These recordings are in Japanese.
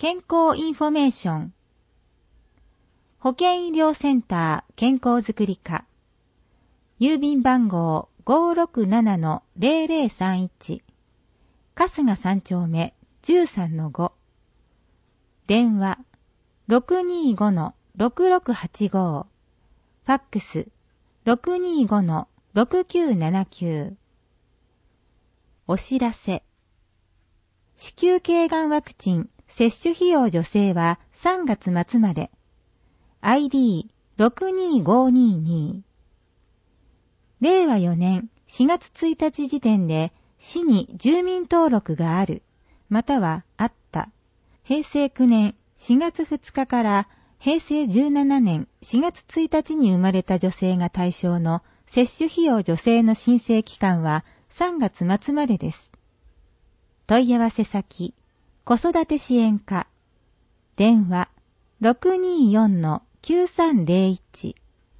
健康インフォメーション。保健医療センター健康づくり課。郵便番号 567-0031。春日3丁目 13-5。電話 625-6685。ファックス 625-6979。お知らせ。子宮頸がんワクチン接種費用助成は3月末まで。ID62522。令和4年4月1日時点で市に住民登録がある、またはあった。平成9年4月2日から平成17年4月1日に生まれた女性が対象の接種費用助成の申請期間は3月末までです。問い合わせ先、子育て支援課。電話 624-9301。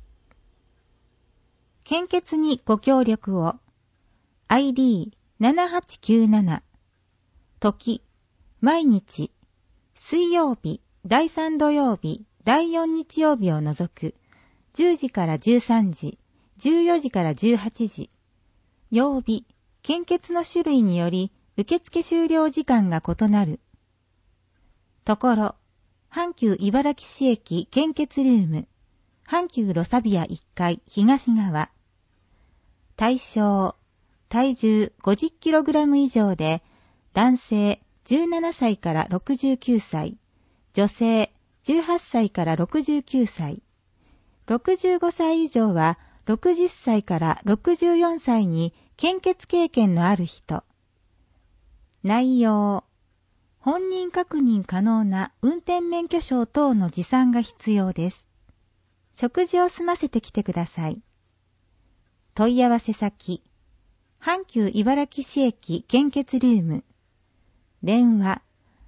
献血にご協力を。ID7897。時、毎日、水曜日、第3土曜日、第4日曜日を除く、10時から13時、14時から18時。曜日、献血の種類により、受付終了時間が異なる。ところ、阪急茨木市駅献血ルーム、阪急ロサビア1階東側。対象、体重 50kg 以上で、男性17歳から69歳、女性18歳から69歳、65歳以上は60歳から64歳に献血経験のある人。内容、本人確認可能な運転免許証等の持参が必要です。食事を済ませてきてください。問い合わせ先、阪急茨木市駅献血ルーム。電話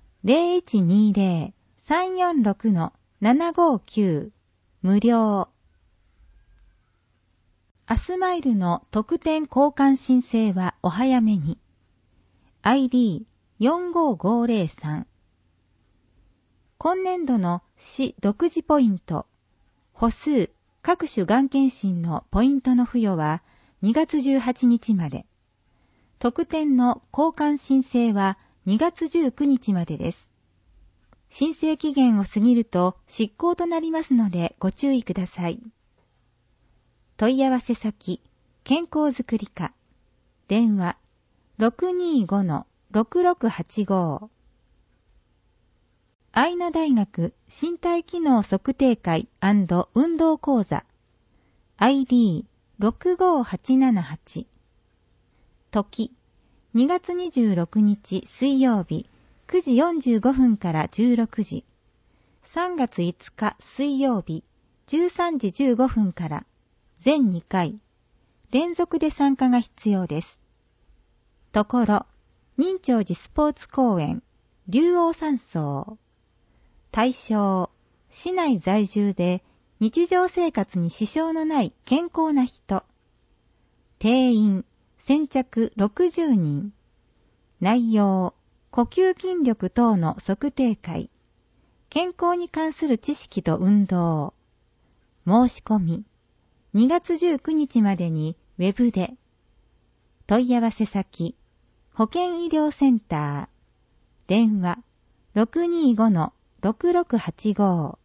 0120-346-759 無料。アスマイルの特典交換申請はお早めに。ID45503。今年度の市独自ポイント、歩数、各種がん検診のポイントの付与は2月18日まで。特典の交換申請は2月19日までです。申請期限を過ぎると失効となりますのでご注意ください。問い合わせ先、健康づくり課。電話 625-6685。愛野大学身体機能測定会&運動講座。ID65878。時、2月26日水曜日9時45分から16時。3月5日水曜日13時15分から全2回。連続で参加が必要です。ところ、仁長寺スポーツ公園、竜王山荘。対象、市内在住で日常生活に支障のない健康な人。定員、先着60人。内容、呼吸筋力等の測定会。健康に関する知識と運動。申し込み、2月19日までにウェブで。問い合わせ先、保健医療センター。電話 625-6685。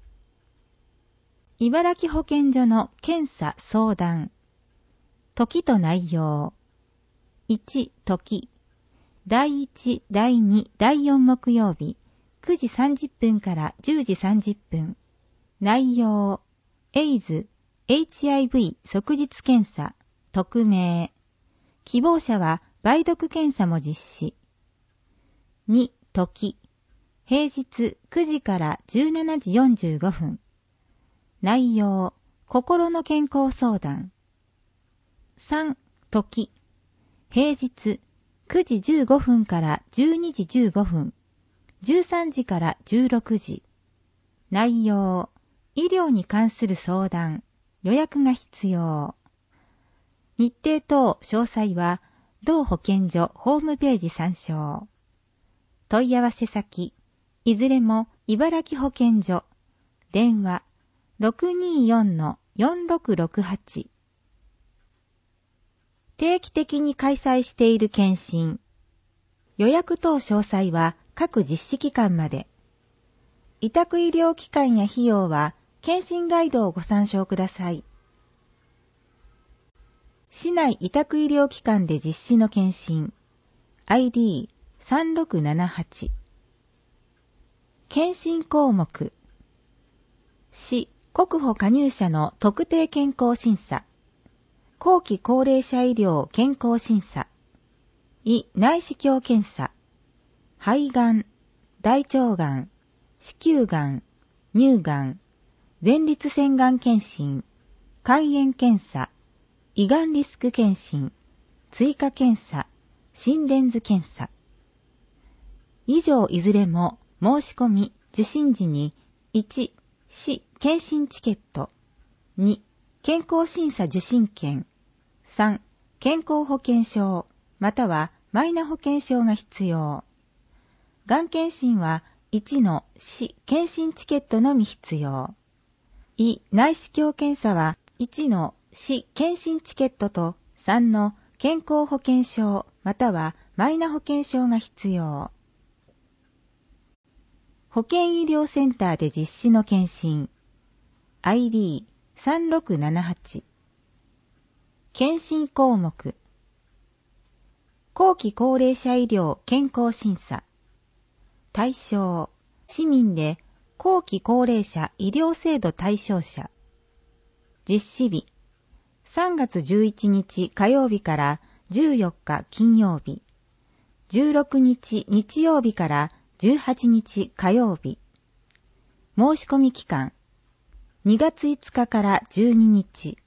茨城保健所の検査相談。時と内容。1、時。第1、第2、第4木曜日、9時30分から10時30分。内容。エイズ、HIV 即日検査、匿名。希望者は梅毒検査も実施。2、時。平日9時から17時45分。内容、心の健康相談。3、時。平日9時15分から12時15分。13時から16時。内容、医療に関する相談、予約が必要。日程等詳細は、同保健所ホームページ参照。問い合わせ先、 いずれも茨城保健所。電話 624-4668。定期的に開催している検診。予約等詳細は各実施機関まで。委託医療機関や費用は検診ガイドをご参照ください。市内委託医療機関で実施の検診。ID3678。検診項目。市国保加入者の特定健康審査。後期高齢者医療健康審査。胃内視鏡検査。肺がん、大腸がん、子宮がん、乳がん、前立腺がん検診、肝炎検査、胃がんリスク検診、追加検査、心電図検査。以上いずれも申し込み、受診時に1、市検診チケット、2、健康審査受診券、3、健康保険証、またはマイナ保険証が必要。がん検診は1の市検診チケットのみ必要。胃内視鏡検査は1の市検診チケットと3の健康保険証またはマイナ保険証が必要。保健医療センターで実施の検診。ID3678。検診項目。後期高齢者医療健康審査。対象、市民で後期高齢者医療制度対象者。実施日、3月11日火曜日から14日金曜日、16日日曜日から18日火曜日。申し込み期間、2月5日から12日。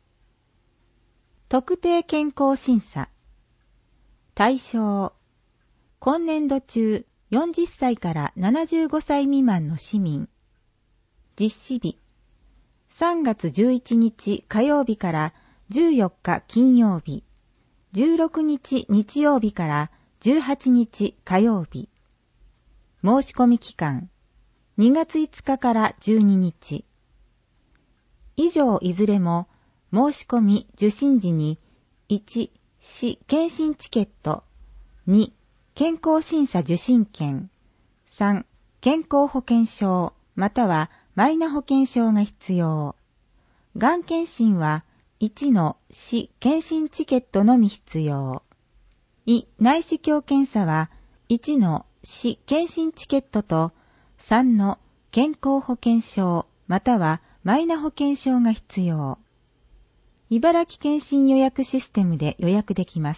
特定健康審査。対象、今年度中40歳から75歳未満の市民。実施日、3月11日火曜日から14日金曜日、16日日曜日から18日火曜日。申し込み期間、2月5日から12日。以上いずれも申し込み受診時に1、市検診チケット、2、健康審査受診券、3、健康保険証、またはマイナ保険証が必要。がん検診は1の市検診チケットのみ必要。胃内視鏡検査は1の市検診チケットと3の健康保険証、またはマイナ保険証が必要。茨城検診予約システムで予約できます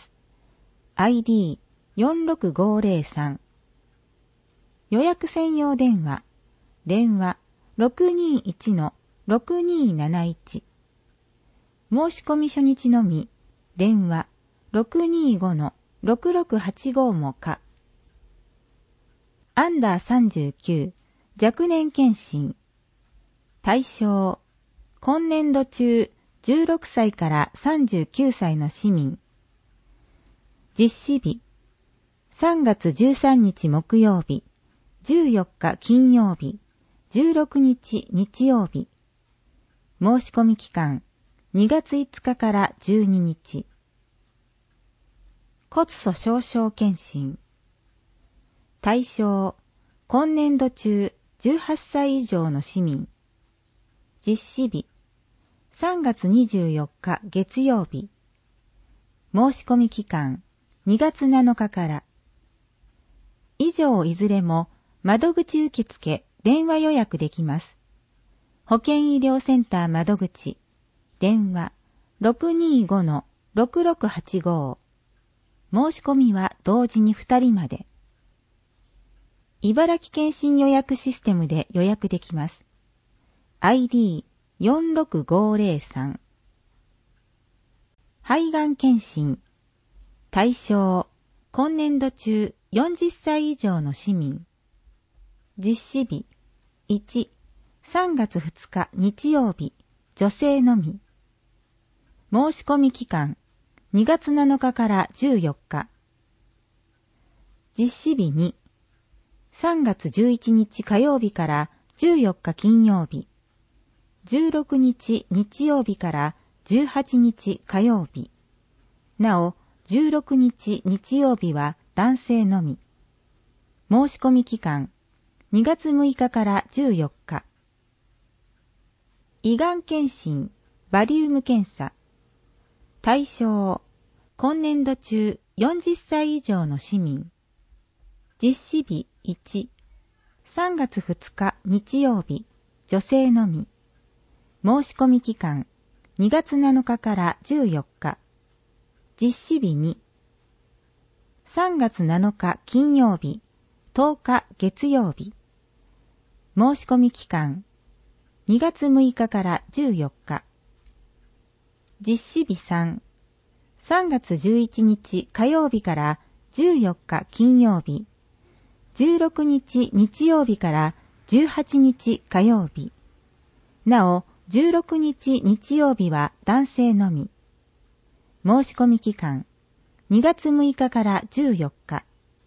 。ID4653。予約専用電話。電話 621-6271。申し込み初日のみ。電話 625-6685 も可。アンダー39若年検診。対象、今年度中16歳から39歳の市民。実施日、3月13日木曜日、14日金曜日、16日日曜日。申し込み期間、2月5日から12日。骨粗鬆症検診。対象、今年度中18歳以上の市民。実施日、3月24日月曜日。申し込み期間、2月7日から。以上いずれも窓口受付、電話予約できます。保健医療センター窓口、電話 625-6685。申し込みは同時に2人まで。茨城検診予約システムで予約できます。ID46503。肺がん検診。対象、今年度中40歳以上の市民。実施日、1、3月2日日曜日、女性のみ。申し込み期間、2月7日から14日。実施日2、 3月11日火曜日から14日金曜日、16日日曜日から18日火曜日。なお、16日日曜日は男性のみ。申し込み期間、2月6日から14日。胃がん検診、バリウム検査。対象、今年度中40歳以上の市民。実施日1、3月2日日曜日、女性のみ。申し込み期間、2月7日から14日。実施日2、3月7日金曜日、10日月曜日。申し込み期間、2月6日から14日。実施日3、3月11日火曜日から14日金曜日、16日日曜日から18日火曜日。なお、16日日曜日は男性のみ。申し込み期間、2月6日から14日。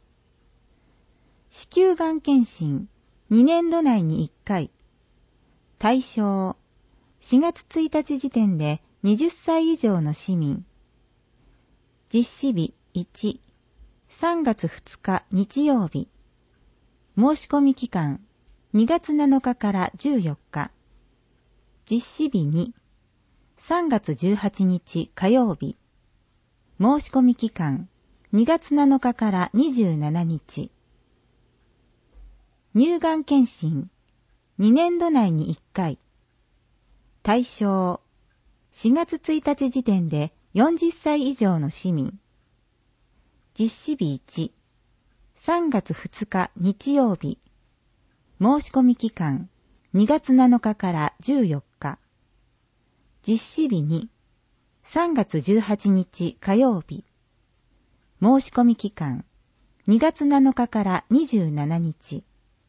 子宮がん検診、2年度内に1回。対象、4月1日時点で20歳以上の市民。実施日1、3月2日日曜日。申し込み期間、2月7日から14日。実施日2、3月18日火曜日。申し込み期間、2月7日から27日。乳がん検診、2年度内に1回。対象、4月1日時点で40歳以上の市民。実施日1、3月2日日曜日。申し込み期間、2月7日から14日。実施日2、3月18日火曜日。申し込み期間、2月7日から27日。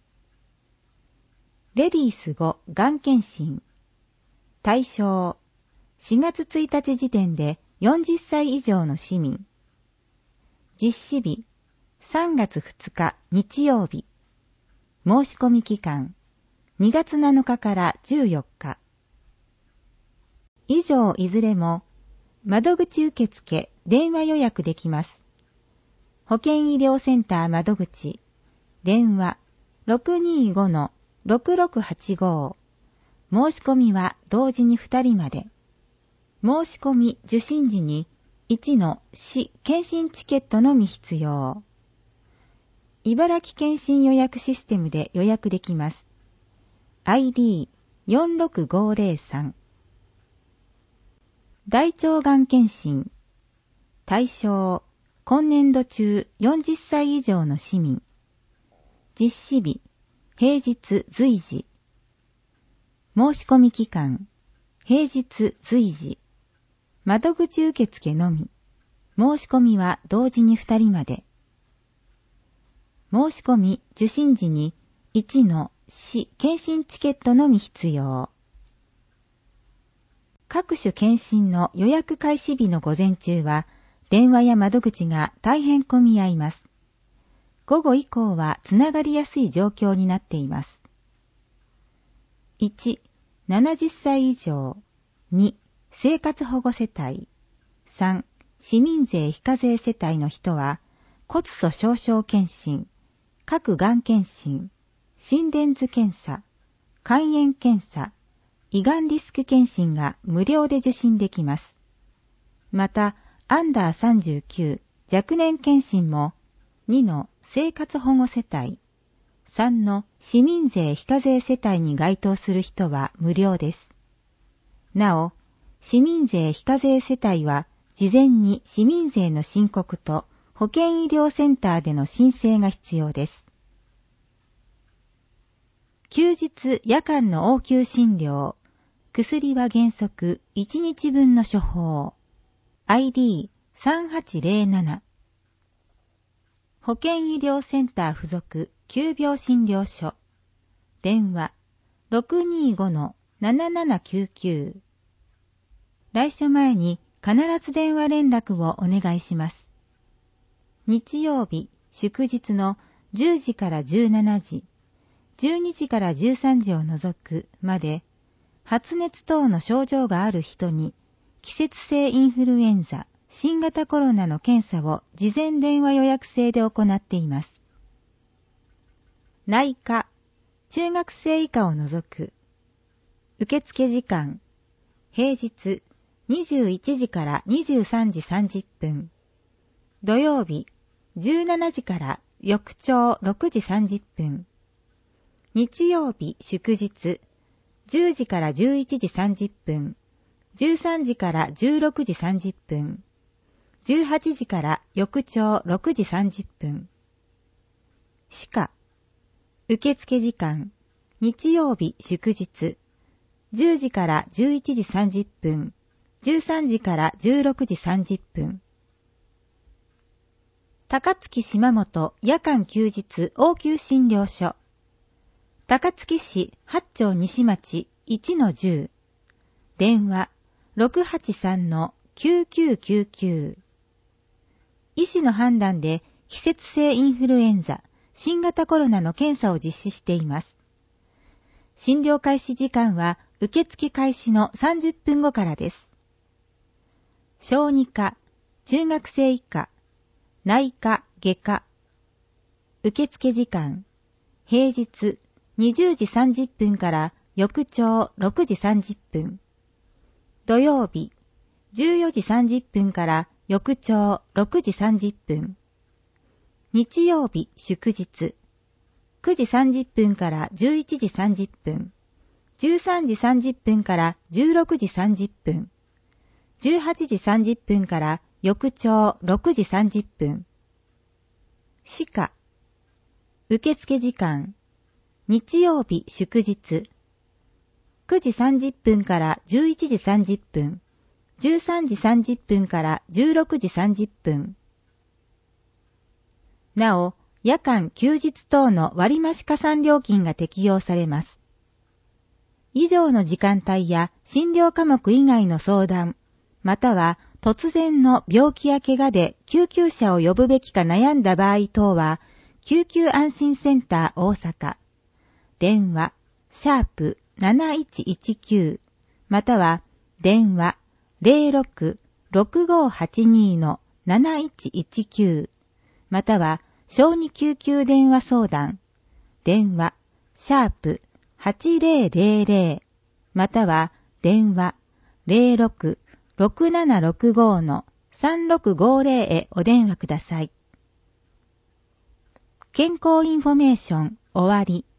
レディース5がん検診。対象、4月1日時点で40歳以上の市民。実施日、3月2日日曜日。申し込み期間、2月7日から14日。以上いずれも、窓口受付電話予約できます。保健医療センター窓口、電話 625-6685。申し込みは同時に2人まで。申し込み受診時に1の市検診チケットのみ必要。茨城検診予約システムで予約できます。ID46503。大腸がん検診。対象、今年度中40歳以上の市民。実施日、平日随時。申し込み期間、平日随時。窓口受付のみ。申し込みは同時に2人まで。申し込み受診時に1の市検診チケットのみ必要。各種検診の予約開始日の午前中は電話や窓口が大変混み合います。午後以降はつながりやすい状況になっています。1、70歳以上。2、生活保護世帯。3、市民税非課税世帯の人は骨粗鬆症検診、各がん検診、心電図検査、肝炎検査、胃がんリスク検診が無料で受診できます。また、アンダー39若年検診も2の生活保護世帯、3の市民税非課税世帯に該当する人は無料です。なお、市民税非課税世帯は事前に市民税の申告と保健医療センターでの申請が必要です。休日夜間の応急診療、薬は原則1日分の処方。ID3807。保健医療センター附属急病診療所。電話 625-7799。来所前に必ず電話連絡をお願いします。日曜日、祝日の 10時から17時、12時から13時を除くまで、発熱等の症状がある人に、季節性インフルエンザ、新型コロナの検査を事前電話予約制で行っています。内科、中学生以下を除く。受付時間、平日21時から23時30分。土曜日、17時から翌朝6時30分。日曜日祝日、10時から11時30分。13時から16時30分。18時から翌朝6時30分。歯科、受付時間、日曜日祝日、10時から11時30分、13時から16時30分。高槻島本夜間休日応急診療所。高槻市八丁西町 1-10。電話 683-9999。医師の判断で季節性インフルエンザ、新型コロナの検査を実施しています。診療開始時間は受付開始の30分後からです。小児科、中学生以下、内科、外科。受付時間、平日20時30分から翌朝6時30分。土曜日、14時30分から翌朝6時30分。日曜日祝日、9時30分から11時30分。13時30分から16時30分。18時30分から翌朝6時30分。歯科、受付時間、日曜日祝日、9時30分から11時30分。13時30分から16時30分。なお、夜間休日等の割増加算料金が適用されます。以上の時間帯や診療科目以外の相談、または突然の病気や怪我で救急車を呼ぶべきか悩んだ場合等は、救急安心センター大阪、電話、#7119、または電話、06-6582-7119、または小児救急電話相談、電話、#8000、または電話、06-6765-3650へお電話ください。健康インフォメーション終わり。